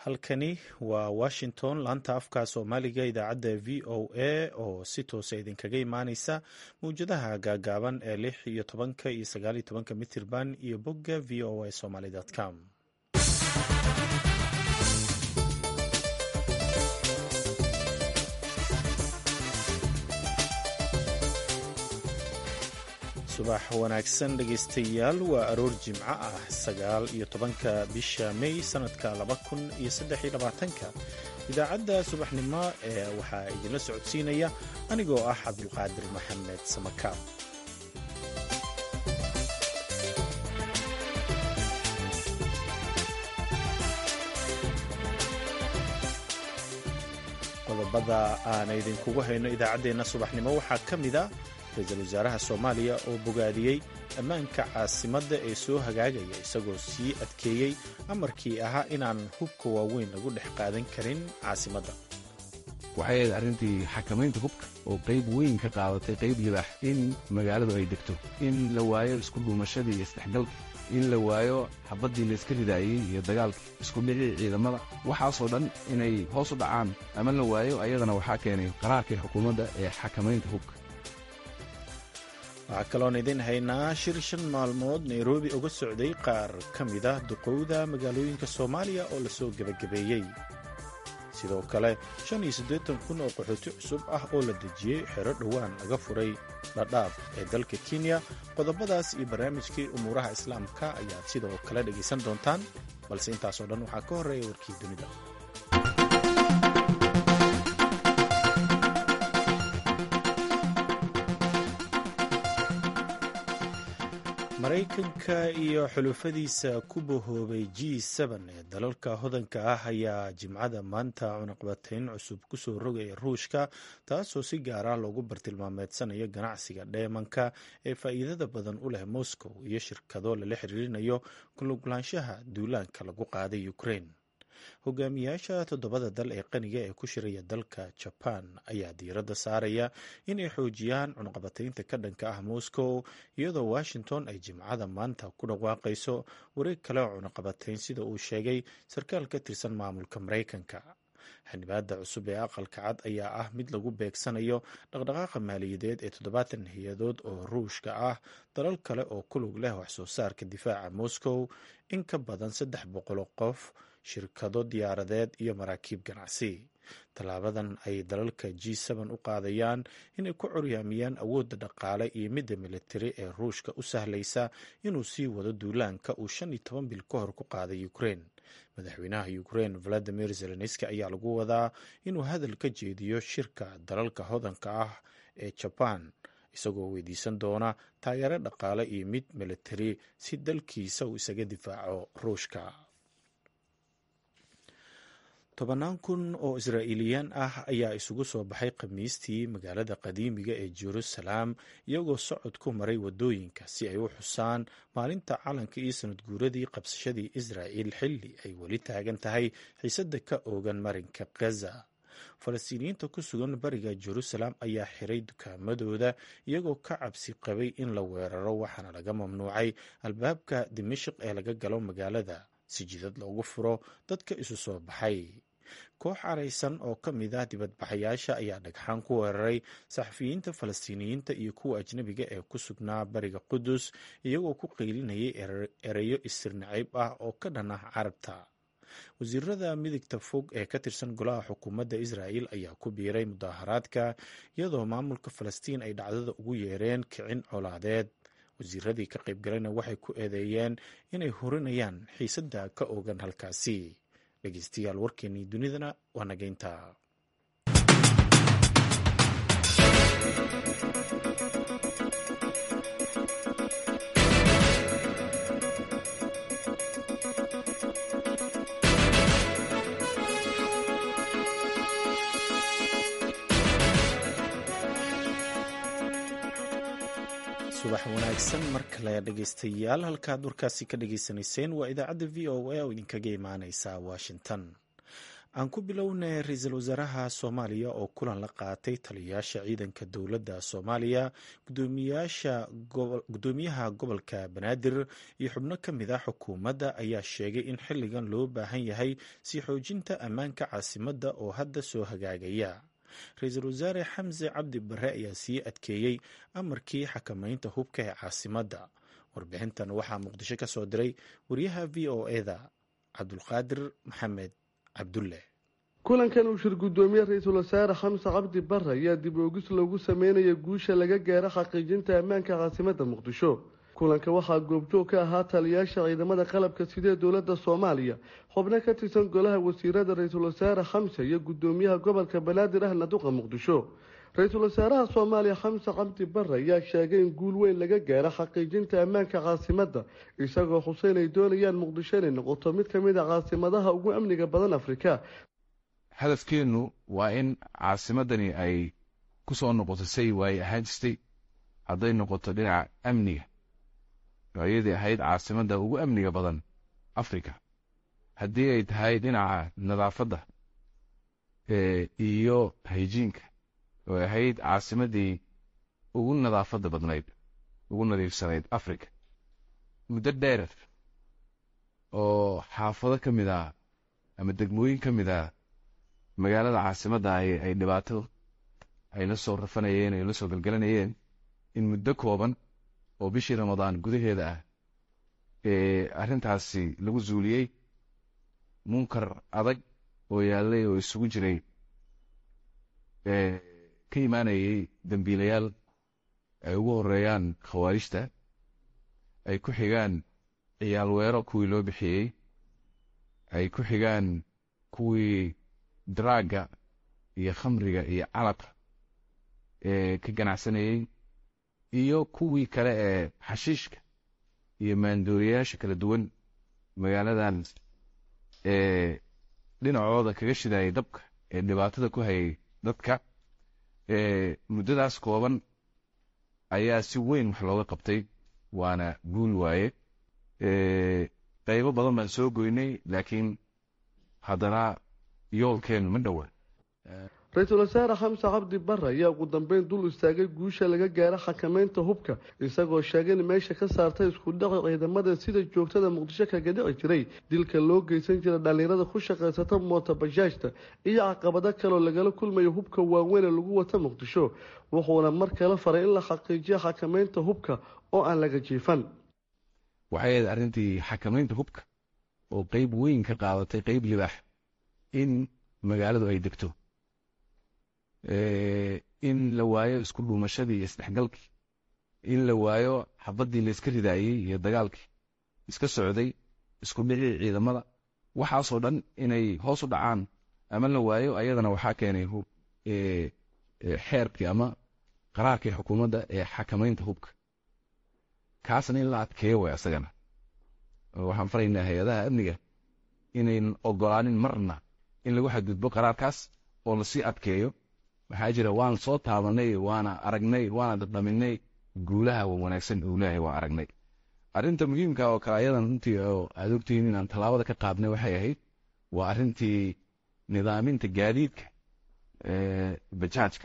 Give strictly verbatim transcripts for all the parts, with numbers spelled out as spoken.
halkani waa washington laanta afka soomaaliga idaacadda v o a oo si toosa idinkaga imaaneysa mawjadaha gaagaaban ee lix iyo tobanka iyo sagaal iyo tobanka mitirban iyo bogga v o a somaly com. subax wanaagsan dhegaystayaal waa aroor jimco ah sagaal iyo tobanka bisha may sanadka laba kun iyo saddex iyo labaatanka idaacadda subaxnimo ee waxaa idinla socodsiinaya anigoo ah cabdulqaadir maxamed samakaab. qodobada aan idinkugu hayno idaacaddeenna subaxnimo waxaa ka mid a ra-iisul wasaaraha soomaaliya oo bogaadiyey ammaanka caasimadda ee soo hagaagaya isagoo sii adkeeyey amarkii ahaa inaan hubka waaweyn lagu dhex qaadan karin caasimadda. waxay ahayd arrintii xakamaynta hubka oo qayb weyn ka qaadatay qayb libaax in magaaladu ay degto, in la waayo isku dhuumashadii iyo isdhexgalka, in la waayo xabaddii layska ridaayey iyo dagaalka isku dhicii ciidamada, waxaasoo dhan inay hoos u dhacaan ama la waayo ayadana waxaa keenay qaraarkii xukuumadda ee xakamaynta hubka. waxaa kaloon idin haynaa shir shan maalmood nairobi uga socday qaar ka mid ah duqowda magaalooyinka soomaaliya oo lasoo gebagabeeyey. sidoo kale shan iyo siddeetan kun oo qaxooti cusub ah oo la dejiyey xero dhowaan laga furay dhadhaab ee dalka kenya. qodobadaas iyo barnaamijkii umuuraha islaamka ayaad sidoo kale dhegaysan doontaan, balse intaasoo dhan waxaa ka horreeya warkii dunida. maraykanka iyo xulufadiisa ku bahoobay g seben ee dalalka hodanka ah ayaa jimcada maanta cunaqabatayn cusub kusoo rogaya ruushka, taasoo si gaar ah loogu bartilmaameedsanayo ganacsiga dheemanka ee faa'iidada badan u leh moscow iyo shirkado lala xiriirinayo kuluglaanshaha duulaanka lagu qaaday ukraine. hogaamiyaasha toddobada dal ee qaniga ee ku shiraya dalka jaban ayaa diiradda saaraya inay xoojiyaan cunaqabataynta ka dhanka ah moscow, iyadoo washington ay jimcada maanta ku dhawaaqayso wareeg kale oo cunaqabatayn sida uu sheegay sarkaal ka tirsan maamulka maraykanka. xanibaada cusub ee aqalka cad ayaa ah mid lagu beegsanayo dhaqdhaqaaqa maaliyadeed ee toddobaatan hay-adood oo ruushka ah, dalal kale oo ku lug leh wax soo saarka difaaca moscow, in ka badan saddex boqol oo qof, shirkado diyaaradeed iyo maraakiib ganacsi. tallaabadan ay dalalka g seben u qaadayaan inay ku curyaamiyaan awoodda dhaqaale iyo midda militari ee ruushka u sahlaysa inuu sii wado duulaanka uu shan iyo toban bil ka hor ku qaaday ukraine. madaxweynaha ukraine valadimir zelenski ayaa lagu wadaa inuu hadal ka jeediyo shirka dalalka hodanka ah ee jaban, isagoo weydiisan doona taageero dhaqaale iyo mid militari si dalkiisa uu isaga difaaco ruushka. tobannaan kun oo israa'iiliyaan ah ayaa isugu soo baxay khamiistii magaalada qadiimiga ee jerusalem, iyagoo socod ku maray waddooyinka si ay u xusaan maalinta calanka iyo sanad guuradii qabsashadii israa'il xilli ay weli taagan tahay xiisadda ka oogan marinka gaza. falastiiniyiinta ku sugan bariga jerusalem ayaa xiray dukaamadooda iyagoo ka cabsi qabay in la weeraro, waxaana laga mamnuucay albaabka dimashq ee laga galo magaalada si jidad loogu furo dadka isu soo baxay. koox caraysan oo ka mid ah dibadbaxayaasha ayaa dhagxaan ku weeraray saxafiyiinta falastiiniyiinta iyo kuwa ajnabiga ee ku sugnaa bariga qudus, iyagoo ku qaylinayay ereyo isir nacayb ah oo ka dhan ah carabta. wasiirada midigta fog ee ka tirsan golaha xukuumadda israa'il ayaa ku biiray mudaharaadka, iyadoo maamulka falastiin ay dhacdada ugu yeereen kicin colaadeed. wasiiradii ka qaybgalayna waxay ku eedeeyeen inay hurinayaan xiisadda ka oogan halkaasi. dhegeystayaal warkeenii dunidana waa nageynta. subax wanaagsan mar kale dhegaystayaal, halkaad warkaasi ka dhagaysanayseen waa idaacadda v o a oo idinkaga imaaneysa washington. aan ku bilownay ra-iisul wasaaraha soomaaliya oo kulan la qaatay taliyayaasha ciidanka dowladda soomaaliya gudoomiyaha gobolka banaadir iyo xubno ka mid ah xukuumadda ayaa sheegay in xilligan loo baahan yahay sii xoojinta ammaanka caasimadda oo hadda soo hagaagaya. ra-iisul wasaare xamse cabdi bare ayaa sii adkeeyey amarkii xakamaynta hubka ee caasimadda. warbixintan waxaa muqdisho ka soo diray wariyaha v o eda cabdulqaadir maxamed cabdulle. kulankan uu shir gudoomiye ra-iisul wasaare xamse cabdi bare ayaa dib oogis loogu sameynaya guusha laga gaaro xaqiijinta ammaanka caasimadda muqdisho. kulanka waxaa goobjoog ka ahaa taliyayaasha ciidamada qalabka sida dowladda soomaaliya, xubno ka tirsan golaha wasiirada ra-iisul wasaare xamse iyo gudoomiyaha gobolka banaadir ahna duqa muqdisho. ra-iisul wasaaraha soomaaliya xamse cabdi bare ayaa sheegay in guul weyn laga gaaro xaqiijinta ammaanka caasimadda, isagoo xuseyn ay doonayaan muqdisho inay noqoto mid ka mid a caasimadaha ugu amniga badan afrika. hadafkeennu waa in caasimadani ay ku soo noqoto say waay ahaan jirtay. hadday noqoto dhinaca amniga, ayadii ahayd caasimadda ugu amniga badan afrika. haddii ay tahay dhinaca nadaafadda iyo hayjiinka, oo ahayd caasimaddii ugu nadaafadda badnayd, ugu nadiifsanayd afrika. muddo dheer oo xaafado ka mid ah ama degmooyin ka mid ah magaalada caasimadda ay dhibaato ay la soo rafanayeen, ay la soo galgalanayeen, in muddo kooban oo bishii ramadaan gudaheeda ah ee arrintaasi lagu zuuliyey. munkar adag oo yaallay oo isugu jiray ka imaanayay dembiilayaal ay ugu horeeyaan khawaarijta, ay ku xigaan ciyaal weero kuwii loo bixiyey, ay ku xigaan kuwii daraagga iyo khamriga iyo calabka ee ka ganacsanayey, iyo kuwii kale ee xashiishka iyo maandooriyayaasha kala duwan magaaladan ee dhinacooda kaga shidayay dabka ee dhibaatada ku hayay dadka. muddadaas kooban ayaa si weyn wax looga qabtay, waana guul waaye. qaybo badan baan soo goynay, laakiin haddana yoolkeenu ma dhowa. ra-iisul wasaare xamse cabdi bare ayaa ugu dambeyn dul istaagay guusha laga gaaro xakamaynta hubka, isagoo sheegay in meesha ka saartay isku dhaci ciidamada sida joogtada muqdisho kaga dhici jiray, dilka loo geysan jira dhallinyarada ku shaqaysata moota bajaajta iyo caqabado kaloo lagala kulmayo hubka waaweyn ee lagu wata muqdisho. wuxuuna mar kale faray in la xaqiijiyo xakamaynta hubka oo aan laga jiifan. waxay ahayd arrintii xakamaynta hubka oo qayb weyn ka qaadatay, qayb libaax, in magaaladu ay degto. in la waayo isku dhuumashadii iyo isdhexgalkii, in la waayo xabaddii layska ridaayey iyo dagaalkii iska socday, isku dhicii ciidamada, waxaasoo dhan inay hoos u dhacaan ama la waayo. ayadana waxaa keenay xeerkii ama qaraarkii xukuumadda ee xakamaynta hubka. kaasna in la adkeeyo way asagana. waxaan faraynaa hay-adaha amniga inayn ogolaanin marna in lagu xadgudbo qaraarkaas oo lasii adkeeyo. waxaa jira waan soo taabanay, waana aragnay, waana dadhaminay guulaha wanaagsan uu leeyahay, waa aragnay. arrinta muhiimka oo kale ayadan runtii oo aad ogtihiin inaan tallaabada ka qaadnay waxay ahayd, waa arrintii nidaaminta gaadiidka bajaajka.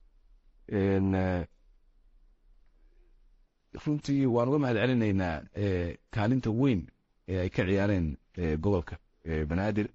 runtii waan uga mahad celinaynaa kaalinta weyn ee ay ka ciyaareen gobolka banaadir,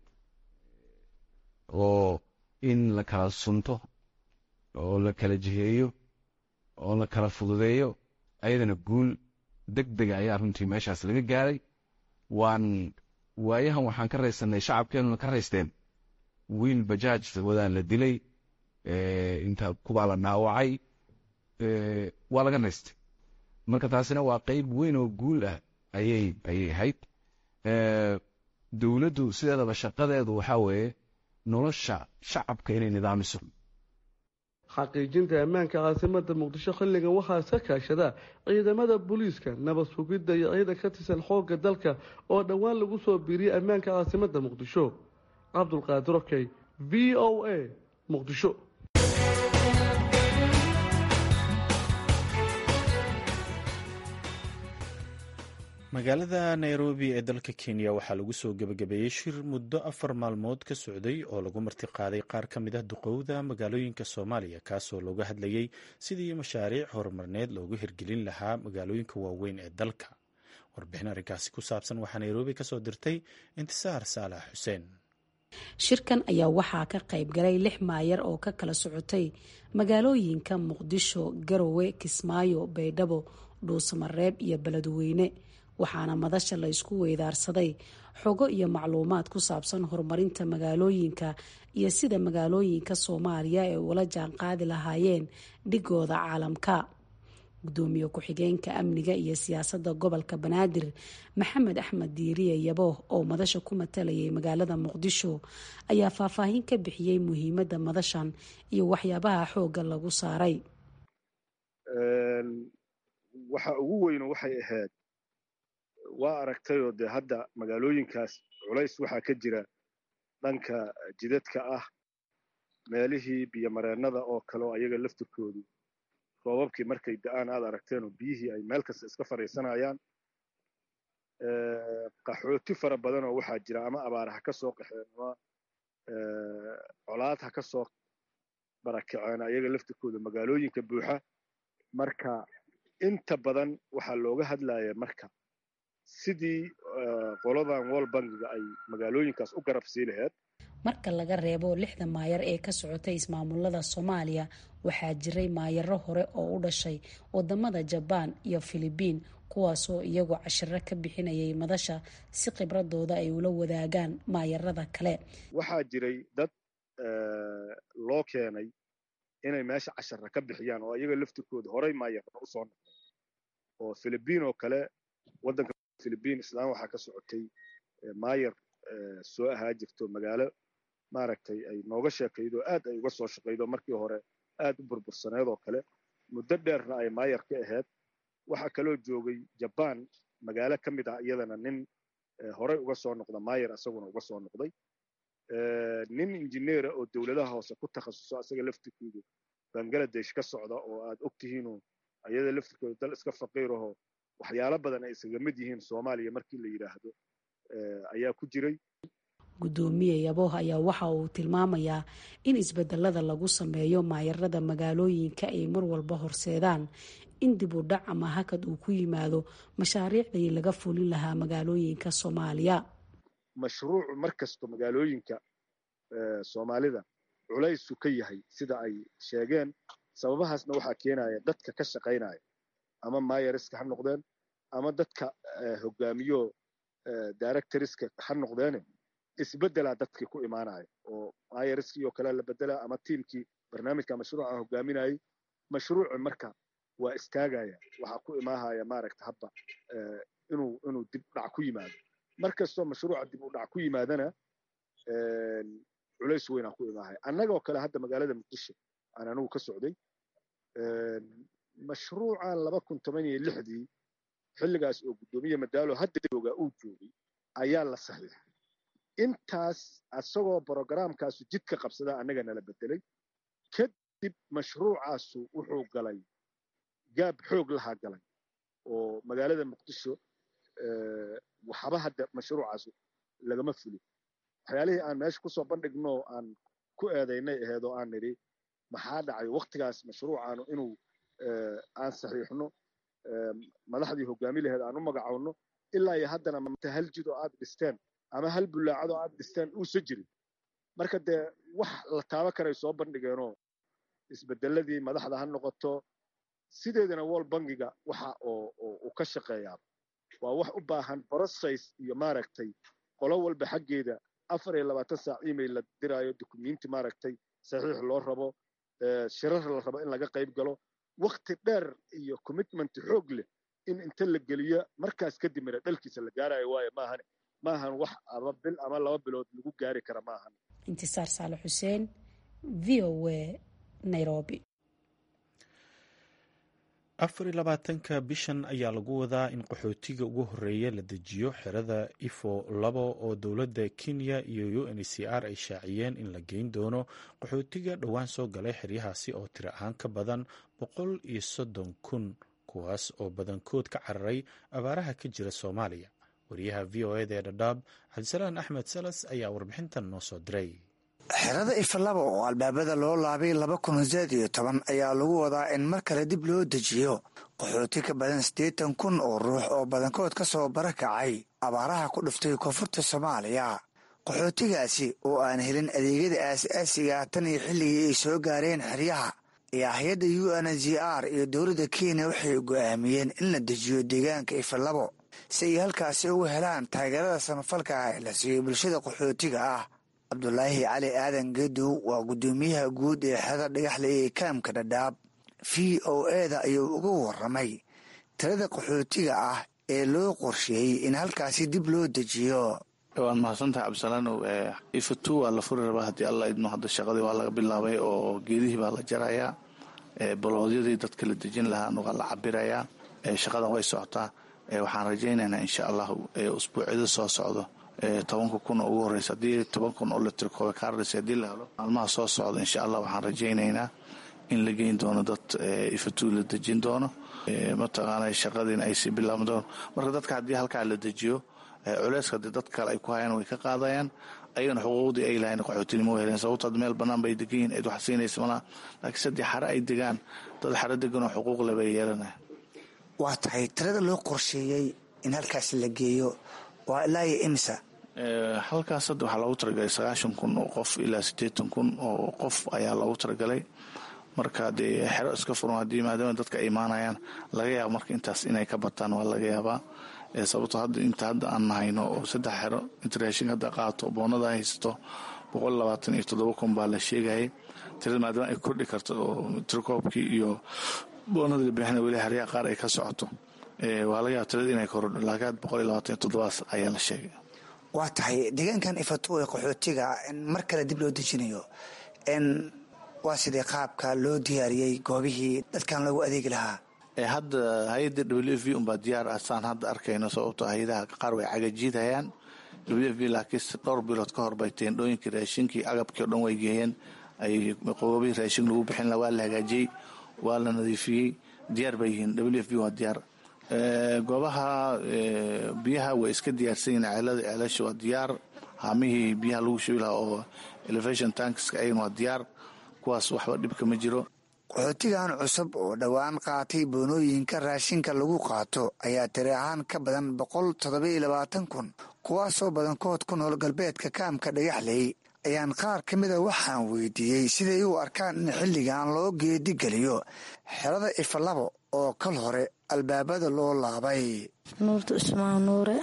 oo in la kala sunto, oo la kala jiheeyo, oo la kala fududeeyo, ayadana guul deg dega ayaa runtii meeshaas laga gaaray. waan waayahan waxaan ka raysanay, shacabkeenuna ka raysteen, wiil bajaaj wadaan la dilay, inta kubaa la dhaawacay, waa laga naystay. marka taasina waa qayb weyn oo guul ah ayay ayay ahayd. dowladdu sideedaba shaqadeedu waxaa weeye nolosha shacabka inay nidaamiso. xaqiijinta ammaanka caasimadda muqdisho xilligan waxaa iska kaashada ciidamada booliiska, nabad sugidda iyo ciidan ka tirsan xoogga dalka oo dhowaan lagu soo biiriyey ammaanka caasimadda muqdisho. cabdulqaadir okey, v o a, muqdisho. magaalada nairobi ee dalka kenya waxaa lagu soo gebagabeeyey shir muddo afar maalmood ka socday oo lagu martiqaaday qaar ka mid ah duqowda magaalooyinka soomaaliya kaasoo looga hadlayey sidii mashaariic horumarneed loogu hirgelin lahaa magaalooyinka waaweyn ee dalka. warbixin arrinkaasi ku saabsan waxaa nairobi kasoo dirtay intisaar saalax xuseen. shirkan ayaa waxaa ka qayb galay lix maayar oo ka kala socotay magaalooyinka muqdisho, garowe, kismaayo, baydhabo, dhuusamareeb iyo beledweyne, waxaana madasha la isku weydaarsaday xogo iyo macluumaad ku saabsan horumarinta magaalooyinka iyo sida magaalooyinka Soomaaliya ay ula jaan qaadi lahaayeen dhigooda caalamka. gudoomiye ku-xigeenka amniga iyo siyaasadda gobolka Banaadir Maxamed Axmed Diiriye Yabo oo madasha ku matalayay magaalada Muqdisho ayaa faahfaahin ka bixiyay muhiimadda madashan iyo waxyaabaha xooga lagu saaray. waxa ugu weyn waxay ahayd waa aragtayoo dee hadda magaalooyinkaas culays waxaa ka jira dhanka jidadka ah, meelihii biyomareennada oo kale oo ayaga laftirkoodu roobabkii markay da-aan aad aragteen oo biyihii ay meel kasta iska fadhiisanayaan. qaxooti fara badan oo waxaa jira ama abaar ha ka soo qaxeen ama colaad ha ka soo barakaceen ayaga laftirkooda magaalooyinka buuxa. marka inta badan waxaa looga hadlaya marka sidii qoladan World Bank-ga ay magaalooyinkaas u garab sii lahayd. marka laga reebo lixda maayar ee ka socotay ismaamulada Soomaaliya, waxaa jiray maayaro hore oo u dhashay wadamada Japan iyo Philippine kuwaasoo iyagoo cashiro ka bixinayay madasha si khibradooda ay ula wadaagaan maayarada kale. waxaa jiray dad loo keenay inay meesha cashiro ka bixiyaan oo iyaga laftirkooda horey maayar u soo noqday. oo Philippine oo kale, wadanka Philippine islaan waxaa ka socotay maayar soo ahaa jirto magaalo maaragtay ay nooga sheekaydo aad ay uga soo shaqaydo markii hore aad u burbursaneed oo kale muddo dheerna ay maayar ka ahayd. waxaa kaloo joogay Japan magaalo ka mid ah iyadana nin horey uga soo noqda maayar asaguna uga soo noqday. nin injineer oo dawladaha hoose ku takhasuso asaga laftirkiidu Bangladesh ka socda oo aad ogtihiinoo ayada laftirkooda dal iska faqiiraho waxyaalo badan ay isaga mid yihiin Soomaaliya markii la yiraahdo ayaa ku jiray. gudoomiye Yabo ayaa waxa uu tilmaamayaa in isbedelada lagu sameeyo maayarada magaalooyinka ay mar walba horseedaan in dib u dhac ama hakad uu ku yimaado mashaariicdii laga fulin lahaa magaalooyinka Soomaaliya. mashruuc markasto magaalooyinka Soomaalida culays ka yahay sida ay sheegeen. sababahaasna waxaa keenaya dadka ka shaqaynaya ama maayariska ha noqdeen ama dadka hogaamiyo directorska ha noqdeen. isbedelaa dadkii ku imaanaya oo maayariskii oo kale la bedelaa ama tiimkii barnaamijka mashruuca hogaaminayay. mashruuci marka waa istaagaya, waxaa ku imaahaya maaragta habba inuu inuu dib dhac ku yimaado. markastoo mashruuca dib u dhac ku yimaadana culays weynaa ku imaahaya. annagoo kale hadda magaalada Muqdisho aan anigu ka socday mashruucan laba kun toban iyo lixdii xilligaas oo gudoomiye Madaalo hadda jooga uu joogay ayaa la saxiixay. intaas asagoo programkaasu jidka qabsada annaga nala bedelay. kadib mashruucaasu wuxuu galay gaab xoog lahaa galay oo magaalada Muqdisho waxba hadda mashruucaasu lagama fulin. waxyaalihii aan meesha kusoo bandhigno aan ku eedaynay ahayd oo aan nidhi maxaa dhacay waqtigaas mashruucaanu inuu aan saxiixno madaxdii hogaami lahayd aan u magacowno ilaa iyo haddana mata hal jid oo aad dhisteen ama hal bulaacad oo aad dhisteen uusa jirin. marka dee wax la taaba karay soo bandhigeenoo isbedeladii madaxda ha noqoto sideedana World Bank-ga waxa oo uu ka shaqeeyaa waa wax u baahan process iyo maaragtay qolo walba xaggeeda afar iyo labaatan saac email la diraayo dukumiinti maaragtay saxiix loo rabo, shirar la rabo in laga qayb galo, waqti dheer iyo commitment xoog leh in inta la geliyo markaas kadib mara dhalkiisa la gaarayo waaye maahan maahan wax ama bil ama laba bilood lagu gaari kara maahan. Intisaar Saalax Xuseen, V O A, Nairobi. afar iyo labaatanka bishan ayaa lagu wadaa in qaxootiga ugu horeeya la dejiyo xerada Ifo labo oo dowladda Kenya iyo U N H C R ay shaaciyeen in la geyn doono qaxootiga dhowaan soo galay xeryahaasi oo tiro ahaan ka badan boqol iyo soddon kun kuwaas oo badankood ka cararay abaaraha ka jira soomaaliya. wariyaha v o eda ee dhadhaab cabdisalaan axmed salas ayaa warbixintan noo soo diray. xerada ifalaba oo albaabada loo laabay laba kun sideed iyo toban ayaa lagu wadaa in mar kale dib loo dejiyo qaxooti ka badan siddeetan kun oo ruux oo badankood ka soo barakacay abaaraha ku dhiftay koonfurta soomaaliya. qaxootigaasi oo aan helin adeegyada aas-aasiga tan iyo xilligii ay soo gaareen xeryaha ayaa hay-adda u n h r iyo dowladda kenya waxay go'aamiyeen in la dejiyo deegaanka ifalabo si ay halkaasi ugu helaan taageerada samafalka ah ee la siiyo bulshada qaxootiga ah. cabdulaahi cali aadan gedow waa guddoomiyaha guud ee xerada dhagaxle ee kaamka dhadhaab. v o eda ayuu uga waramay tirada qaxootiga ah ee loo qorsheeyey in halkaasi dib loo dejiyo. waad mahadsantahay cabdisalaanow. ifatu waa la furi rabaa haddii alla idmo. hadda shaqadii waa laga bilaabay oo geedihii baa la jarayaa, baloodyadii dadka la dejin lahaana waa la cabirayaa. shaqadan way socotaa. waxaan rajaynaynaa insha allahu usbuucyada soo socdo tobanka kun oo ugu horeysa haddii toban kun oo la tirkooba kaardhis haddii la helo maalmaha soo socda insha allah waxaan rajaynaynaa in la geyn doono dad ifatu la dejin doono. mataqaana shaqadiina ay sii bilaaban doono. marka dadka haddii halkaa la dejiyo culeyska dee dad kale ay ku hayaan way ka qaadayaan. ayagana xuquuqdii ay lahayn qaxootinimo heleen sababto ad meel bannaan bay degan yihin cid wax siinaysa malaa laakiin saddii xare ay degaan dad xare deganoo xuquuq le bay yeelanaya. waa tahay tirada loo qorsheeyey in halkaas la geeyo waa ilaa iyo imisa? halkaas hadda waxaa loogu talagalay sagaashan kun oo qof ilaa siddeetan kun oo qof ayaa loogu talagalay. marka dee xero iska furan haddii maadaama dadka ay imaanayaan laga yaabo marka intaas inay ka bataan waa laga yaabaa. sababto hadda inta hadda aan nahayno oo saddex xero inta raashin hadda qaato boonada haysto boqol labaatan iyo toddoba kun baa la sheegayay. tirada maadaama ay kordhi karto oo tirkoobkii iyo boonada la bixina weli haryaa qaar ay ka socoto waa laga yaaba tirada inay korodho laakiin boqol iyo labaatan iyo toddobaas ayaa la sheegay. waa tahay deegaankan ifatu ee qaxootiga in mar kale dib loo dejinayo n waa sidee qaabka loo diyaariyey goobihii dadkan loogu adeegi lahaa? hadda hay-adda w f v unbaa diyaar ah saan hadda arkayno sababto hay-adaha qaar way cagajiidhayaan. w f v laakiin dhowr bilood ka hor bay teendhooyinkii raashinkii agabkii o dhan way geeyeen. ay qoobihii raashin lagu bixin la waa la hagaajiyey waa la nadiifiyey diyaar bay yihiin. w f v waa diyaar. goobaha biyaha way iska diyaarsan yihiin. ceelada ceelasha waa diyaar. haamihii biyaha lagu shubi lahaa oo elevation tankska ayagana waa diyaar. kuwaas waxba dhibka ma jiro. qaxootigan cusub oo dhowaan qaatay boonooyinka raashinka lagu qaato ayaa tiri ahaan ka badan boqol toddobiyo labaatan kun kuwaasoo badankood ku nool galbeedka kaamka dhagaxley. ayaan qaar ka mida waxaan weydiiyey siday u arkaan in xilligan loo geedigeliyo xerada ifalabo oo kal hore albaabada loo laabay. nuurta usmaan nuure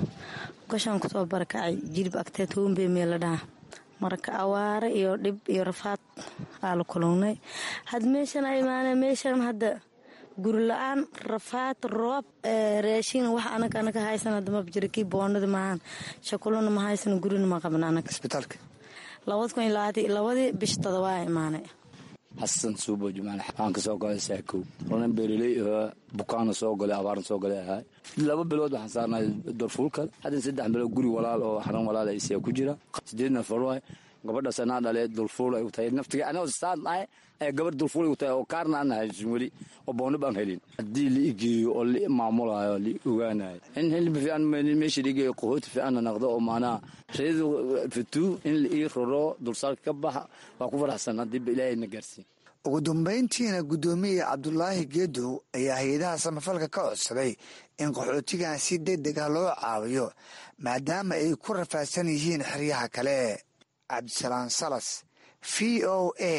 gashaan kusoo barakacay jilib agteed hoombe meela dhaha marka awaare iyo dhib iyo rafaad aa la kulunay. had meeshan a imaane meeshan hadda guri la-aan rafaad roob raashin wax anaga anaga haysan hadda maba jira kii boonada maahan shakulona ma haysan gurina ma qaban anaga. isbitaalka labada kun iyo labaatan labadii bish todobaa imaanay. xasan suubo jumaale waxaan ka soo galay saakow ronan beereley bukaana soo galay abaarna soo galay ahay laba bilood waxaan saarnay dorfuulka hadda saddex bilood guri walaal oo xaran walaal ay siya ku jira sideedna farwaay gabadha sanaa dhalee dulfuul ay u tahay naftiga anoo saad lahay ee gabadh dulfuul u tahay oo kaarna aan haysan weli oo boono baan helin haddii la igeeyo oo la maamulayo la ogaanayo in hilib fiican meesha dhigayo qaxooti fiican noqdo oo maanaa reedu fituu in la ii roro dulsaarka ka baxa waa ku faraxsan haddii ilaahay na gaarsiin. ugu dambayntiina guddoomiye cabdulaahi geedow ayaa hay-adaha samafalka ka codsaday in qaxootigan si deg deg ah loo caawiyo maadaama ay ku rafaadsan yihiin xeryaha kale. cabdisalaan salas v o a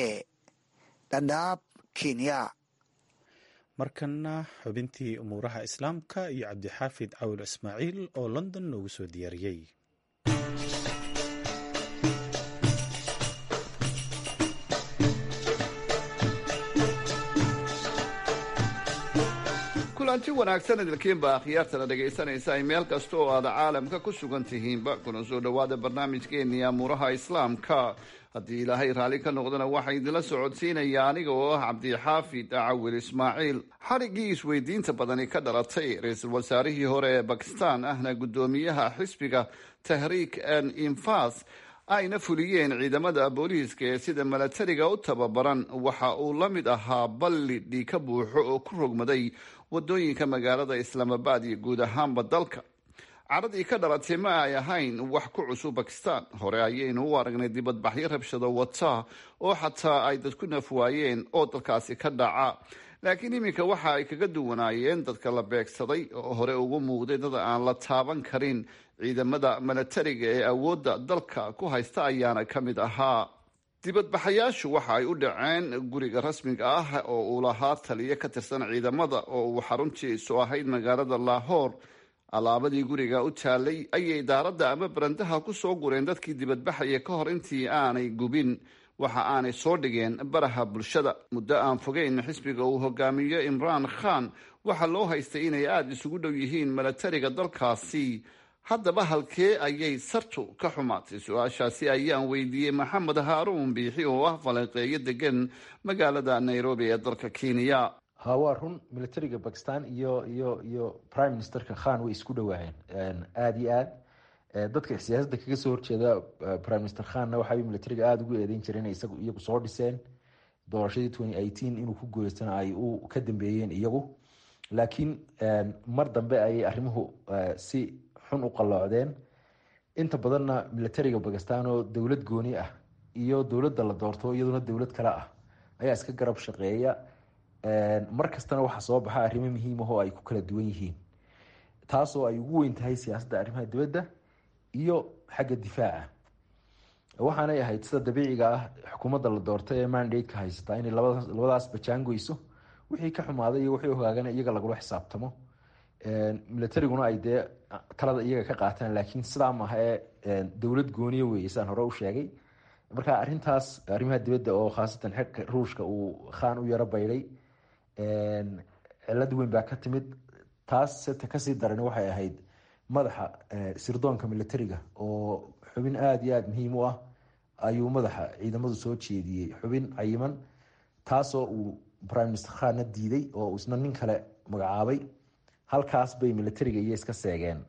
dhadhaab kenya. markana xubintii umuuraha islaamka iyo cabdixaafid cawil ismaaciil oo london noogu soo diyaariyey. kulanti wanaagsan idilkiinba akhyaartana dhegaysanaysa ay meel kasta oo aada caalamka ku sugan tihiinba kuna soo dhowaada barnaamijkeennii amuuraha islaamka. haddii ilaahay raalli ka noqdana waxaa idinla socodsiinaya aniga oo ah cabdixaafid cawil ismaaciil. xadhiggii isweydiinta badani ka dhalatay ra-iisul wasaarihii hore ee bakistan ahna guddoomiyaha xisbiga tahriik an infas ayna fuliyeen ciidamada booliiska ee sida milatariga u tababaran waxa uu la mid ahaa balli dhiig ka buuxo oo ku rogmaday wadooyinka magaalada islaamabad iyo guud ahaanba dalka. caradii ka dhalatay ma ay ahayn wax ku cusub bakistan. hore ayaynu u aragnay dibadbaxyo rabshado wata oo xataa ay dadku nafwaayeen oo dalkaasi ka dhaca, laakiin iminka waxa ay kaga duwanaayeen dadka la beegsaday oo hore ugu muuqday dad aan la taaban karin. ciidamada milatariga ee awoodda dalka ku haysta ayaana ka mid ahaa. dibadbaxayaashu waxa ay u dhaceen guriga rasmiga ah oo uu lahaa taliyo ka tirsan ciidamada oo uu xaruntiisu ahayd magaalada lahore. alaabadii guriga u taalay ayay daaradda ama barandaha ku soo gureen dadkii dibadbaxaya ka hor intii aanay gubin. waxa aanay soo dhigeen baraha bulshada. muddo aan fogeyn xisbiga uu hogaamiyo imraan khan waxaa loo haystay inay aada isugu dhow yihiin milatariga dalkaasi. haddaba halkee ayay sartu ka xumaatay? su-aashaasi ayaan weydiiyey maxamed haaruun biixi oo ah falanqeeyo degan magaalada nairobi ee dalka kenya. ha waa run, militariga bakistan iyo iyo iyo prime ministerka khan way isku dhawaayeen aada iyo aad. dadka siyaasadda kaga soo horjeeda prime minister khanna waxay militariga aada ugu eedeyn jireen inay isagu iyagu soo dhiseen doorashadii twenty eighteen inuu ku guuleystana ay u ka dambeeyeen iyagu. laakiin mar dambe ayay arrimuhu si xun u qalloocdeen. inta badanna militariga bakistan oo dowlad gooni ah iyo dowladda la doorto iyaduna dowlad kale ah ayaa iska garab shaqeeya. mar kastana waxaa soo baxa arrimo muhiim ah oo ay ku kala duwan yihiin, taasoo ay ugu weyn tahay siyaasadda arrimaha dibadda iyo xagga difaaca. waxaanay ahayd sida dabiiciga ah xukuumadda la doortay ee mandate-ka haysataa inay labadaas labadaas bajaangoyso, wixii ka xumaaday iyo wixii hogaagana iyaga lagula xisaabtamo. militariguna ay dee talada iyaga ka qaataan, laakiin sidaa maaha ee dowlad gooniya weeye saan hore u sheegay. marka arrintaas arrimaha dibadda oo khaasatan xagga ruushka uu khaan u yaro baydhay, cilad weyn baa ka timid. taas seta kasii darani waxay ahayd madaxa sirdoonka militariga oo xubin aada iyo aada muhiim u ah ayuu madaxa ciidamadu soo jeediyey, xubin cayiman, taasoo uu prime minister khanna diiday oo isna nin kale magacaabay. halkaas bay militariga iyo iska seegeen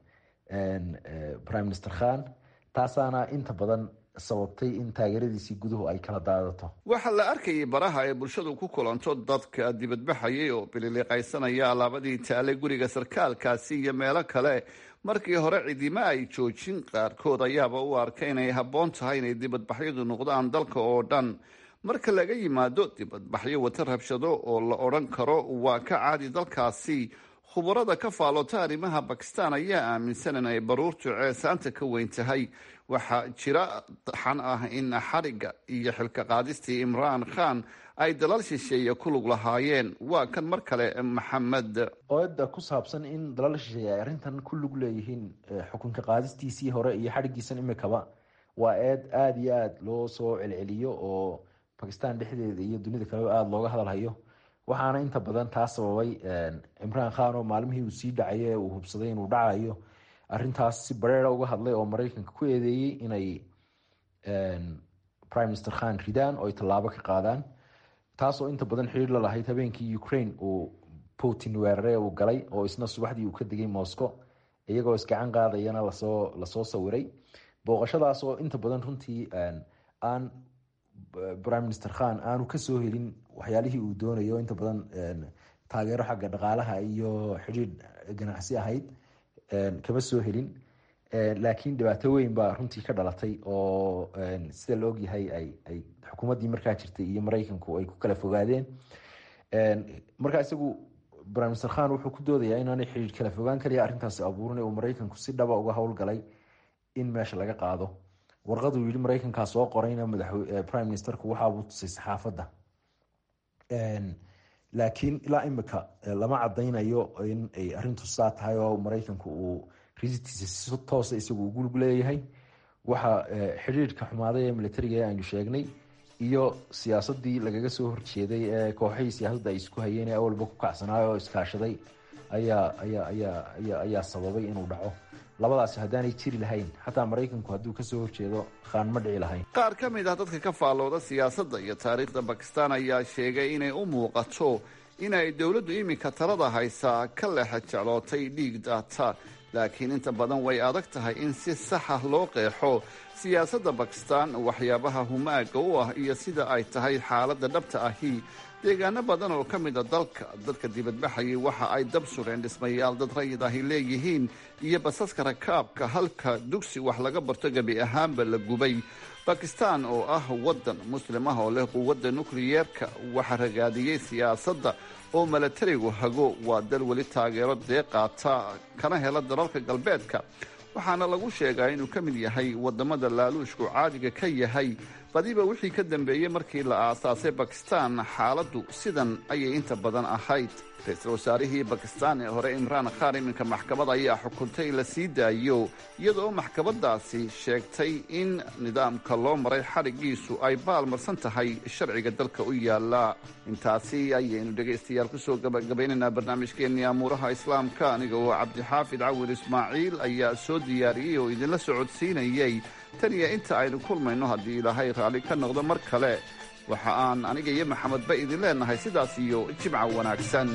prime minister khan, taasaana inta badan sababtay in taageeradiisii guduhu ay kala daadato. waxaa la arkayay baraha ay bulshadu ku kulanto dadka dibadbaxayay oo bililiqaysanaya alaabadii taalay guriga sarkaalkaasi iyo meelo kale. markii hore cidima ay joojin, qaarkood ayaaba u arkay inay habboon tahay inay dibadbaxyadu noqdaan dalka oo dhan. marka laga yimaado dibadbaxyo wata rabshado oo la odhan karo waa ka caadi dalkaasi, khubarada ka faalota arrimaha bakistan ayaa aaminsan in ay baruurtu ceesaanta ka weyn tahay. waxaa jira xan ah in xariga iyo xilka qaadistii imraan khan ay dalal shisheeye ku lug lahaayeen. waa kan mar kale maxamed. ooda ku saabsan in dalal shisheeye ay arrintan ku lug leeyihiin xukunka qaadistiisii hore iyo xadhigiisan imikaba waa eed aada iyo aada loo soo celceliyo oo bakistan dhexdeeda iyo dunida kaleba aada looga hadalhayo. waxaana inta badan taa sababay imraan khan oo maalmihii uu sii dhacay ee uu hubsaday inuu dhacayo arrintaas si bareera uga hadlay oo maraykanka ku eedeeyey inay prime minister khan ridaan oo ay tallaabo ka qaadaan, taasoo inta badan xiriir la lahayd habeenkii ukraine uu putin weerare uu galay oo isna subaxdii uu ka degay moscow iyagoo isgacan qaadayana lasoo lasoo sawiray. booqashadaas oo inta badan runtii aan prime minister khan aanu kasoo helin waxyaalihii uu doonayo, inta badan taageero xagga dhaqaalaha iyo xidhiir ganacsi ahayd kama soo helin. laakiin dhibaato weyn baa runtii ka dhalatay oo sida la ogyahay ay ay xukuumaddii markaa jirtay iyo maraykanku ay ku kala fogaadeen. markaa isagu prime minister khan wuxuu ku doodayaa inaanay xidhiir kala fogaan kaliya arrintaasi abuurin, uu maraykanku si dhaba uga howlgalay in meesha laga qaado. warqaduu yidhi maraykankaa soo qorayna madax prime ministerku waxaabuu tusay saxaafadda. laakiin ilaa imika lama cadaynayo in ay arrintu saa tahay oo maraykanku uu risitiisa si toosa isagu ugu lug leeyahay. waxa xidhiirka xumaaday ee militariga ee aynu sheegnay iyo siyaasadii lagaga soo horjeeday ee kooxihii siyaasadda ay isku hayeen ee awalba ku kacsanaayo oo iskaashaday ayaa ayaa ayaa ayaa ayaa sababay inuu dhaco. labadaasi haddaanay jiri lahayn xataa maraykanku hadduu kasoo horjeedo khaan ma dhici lahayn. qaar ka mid ah dadka ka faallooda siyaasadda iyo taariikhda bakistan ayaa sheegay inay u muuqato inay dowladdu iminka talada haysaa ka leexa jeclootay dhiig daata, laakiin inta badan way adag tahay in si saxa loo qeexo siyaasadda bakistan waxyaabaha humaaga u ah iyo sida ay tahay xaaladda dhabta ahi deegaano badan oo ka mida dalka dadka dibadbaxayay waxa ay dab sureen dhismayaal dad rayid ahi leeyihiin iyo basaska rakaabka halka dugsi wax laga barto gebi ahaanba la gubay. bakistan oo ah waddan muslim ah oo leh quwadda nukliyeerka waxa ragaadiyey siyaasadda oo milatarigu hago waa dal weli taageero deeqaata kana hela dalalka galbeedka, waxaana lagu sheegaa inuu ka mid yahay wadamada laaluushku caadiga ka yahay. badiba wixii ka dambeeyey markii la aasaasay bakistan xaaladdu sidan ayay inta badan ahayd. ra-iisul wasaarihii bakistan ee hore imraan khan iminka maxkamad ayaa xukuntay la sii daayo iyadoo maxkamadaasi sheegtay in nidaamka loo maray xadhigiisu ay baalmarsan tahay sharciga dalka u yaala. intaasi ayaynu dhegaystayaal kusoo gabagabaynaynaa barnaamijkeennii amuuraha islaamka. aniga oo cabdixaafid cawil ismaaciil ayaa soo diyaariyey oo idinla socodsiinayey. tan iyo inta aynu kulmayno haddii ilaahay raalli ka noqdo mar kale, waxa aan aniga iyo maxamedba idin leenahay sidaas iyo jimca wanaagsan.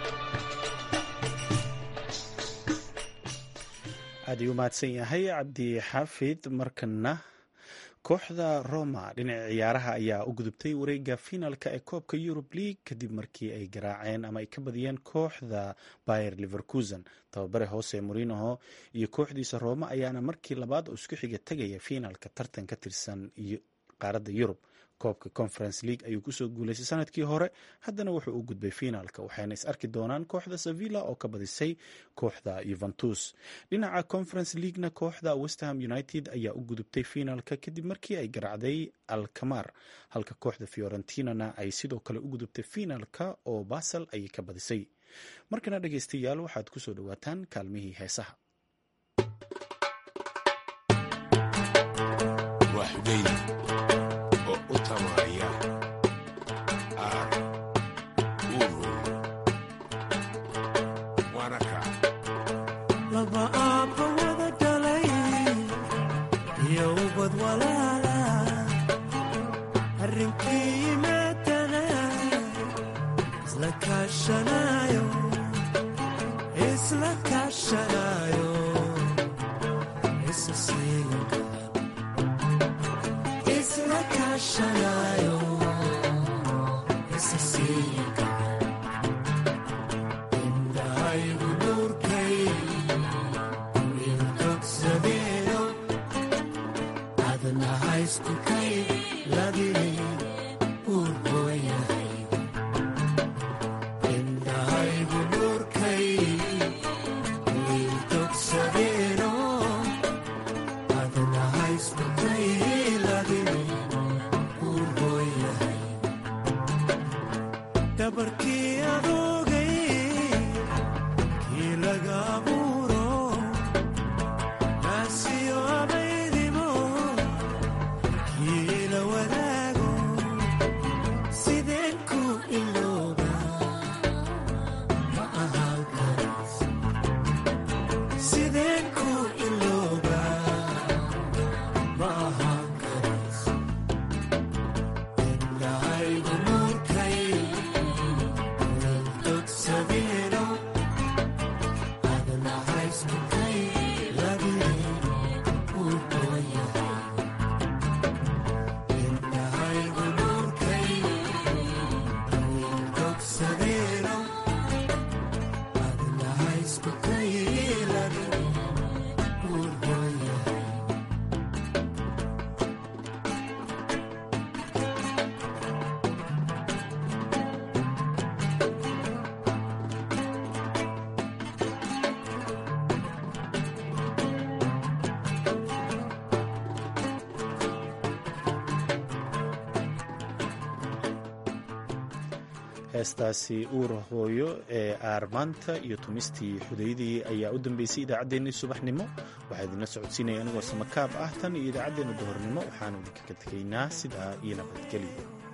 aad ii u mahadsan yahay cabdi xaafid. markana kooxda Roma dhinaca ciyaaraha ayaa u gudubtay wareega finalka ee koobka Europe League kadib markii ay garaaceen ama ay ka badiyeen kooxda Bayer Leverkusen. tababare Jose Mourinho iyo kooxdiisa Roma ayaana markii labaad oo isku xiga tagaya finalka tartan ka tirsan qaaradda Yurub. koobka Conference League ayuu kusoo guuleystay sanadkii hore, haddana wuxuu u gudbay finaalka, waxayna is arki doonaan kooxda Sevilla oo ka badisay kooxda Juventus. dhinaca Conference Leaguena kooxda West Ham United ayaa u gudubtay finaalka kadib markii ay garaacday Alkmaar, halka kooxda Fiorentinana ay sidoo kale u gudubtay finaalka oo Basel ayay ka badisay. markana dhegaystayaal waxaad kusoo dhawaataan kaalmihii heesaha. heestaasi uura hooyo ee aarmaanta iyo tumistii xudaydii ayaa u dambeysay idaacaddeenii subaxnimo. waxaa idinla socodsiinaya anigoo samakaab ah. tan iyo idaacaddeenna duhornimo waxaanu idinkaga tegaynaa sidaa iyo nabadgelyo.